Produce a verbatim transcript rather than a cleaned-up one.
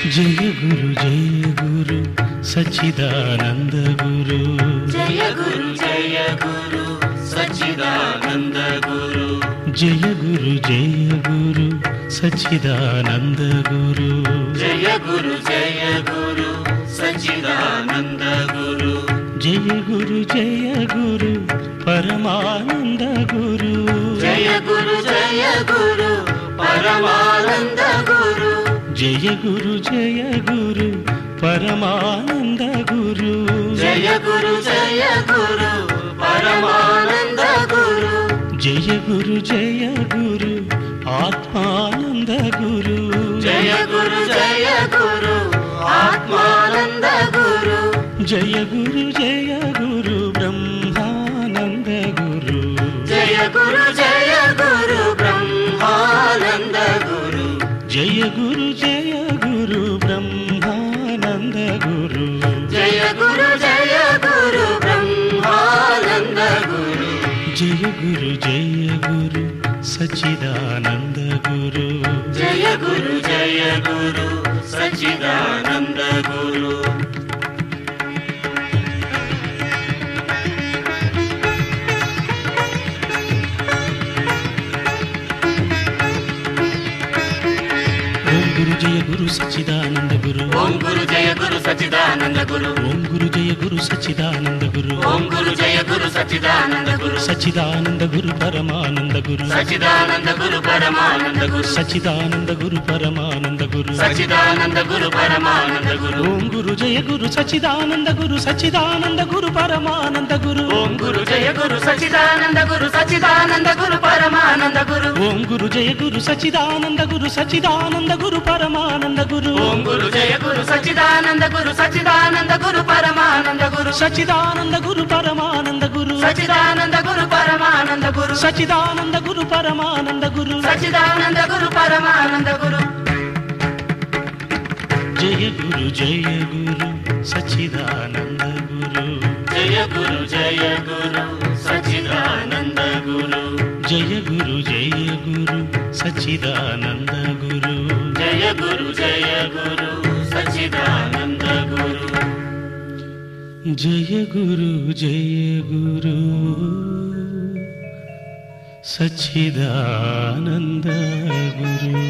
जय गुरु जय गुरु सच्चिदानंद गुरु जय गुरु जय गुरु सच्चिदानंद गुरु जय गुरु जय गुरु सच्चिदानंद गुरु जय गुरु जय गुरु सच्चिदानंद गुरु जय गुरु जय गुरु परमानंद गुरु जय गुरु जय गुरु परमानंद गुरु जय गुरु जय गुरु परमानंद गुरु जय गुरु जय गुरु परमानंद गुरु जय गुरु जय गुरु आत्मानंद गुरु जय गुरु जय गुरु आत्मानंद गुरु जय गुरु जय गुरु ब्रह्मानंद गुरु जय गुरु जय गुरु ब्रह्मानंद गुरु जय गुरु जय गुरु ब्रह्मानंद गुरु जय गुरु जय गुरु ब्रह्मानंद गुरु जय गुरु जय गुरु सच्चिदानंद गुरु जय गुरु जय गुरु सच्चिदानंद गुरु गुरु जय गुरु सच्चिदानंद गुरु ओम गुरु जय गुरु सच्चिदानंद गुरु ओम गुरु जय गुरु सच्चिदानंद गुरु ओम गुरु जय गुरु सच्चिदानंद गुरु सच्चिदानंद गुरु परमानंद गुरु सच्चिदानंद गुरु परमानंद गुरु सच्चिदानंद गुरु परमानंद गुरु सच्चिदानंद गुरु परमानंद गुरु ओम गुरु जय गुरु सच्चिदानंद गुरु सच्चिदानंद गुरु परमानंद गुरु ओम गुरु जय गुरु सच्चिदानंद गुरु सच्चिदानंद गुरु परमानंद गुरु ओम गुरु जय गुरु सच्चिदानंद गुरु सच्चिदानंद गुरु परमानंद गुरु ओम गुरु जय गुरु सच्चिदानंद गुरु सच्चिदानंद गुरु परमानंद गुरु सच्चिदानंद गुरु परमानंद गुरु सच्चिदानंद गुरु परमानंद गुरु सच्चिदानंद गुरु परमानंद गुरु सच्चिदानंद गुरु परमानंद गुरु जय गुरु जय गुरु सच्चिदानंद गुरु जय गुरु जय गुरु सच्चिदानंद गुरु जय गुरु जय गुरु सच्चिदानंद गुरु जय गुरु जय गुरु सच्चिदानंद गुरु जय गुरु जय गुरु सच्चिदानंद गुरु।